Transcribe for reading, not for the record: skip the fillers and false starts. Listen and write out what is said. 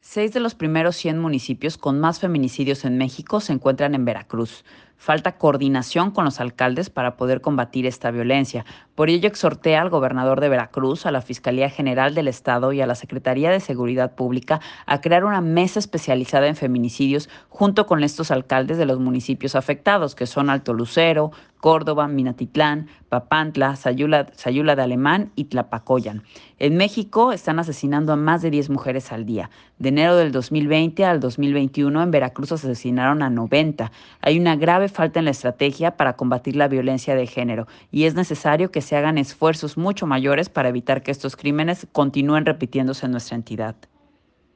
6 de los primeros 100 municipios con más feminicidios en México se encuentran en Veracruz. Falta coordinación con los alcaldes para poder combatir esta violencia. Por ello, exhorté al gobernador de Veracruz, a la Fiscalía General del Estado y a la Secretaría de Seguridad Pública a crear una mesa especializada en feminicidios junto con estos alcaldes de los municipios afectados, que son Alto Lucero, Córdoba, Minatitlán, Papantla, Sayula de Alemán y Tlapacoyan. En México están asesinando a más de 10 mujeres al día. De enero del 2020 al 2021 en Veracruz asesinaron a 90. Hay una grave falta en la estrategia para combatir la violencia de género y es necesario que se hagan esfuerzos mucho mayores para evitar que estos crímenes continúen repitiéndose en nuestra entidad.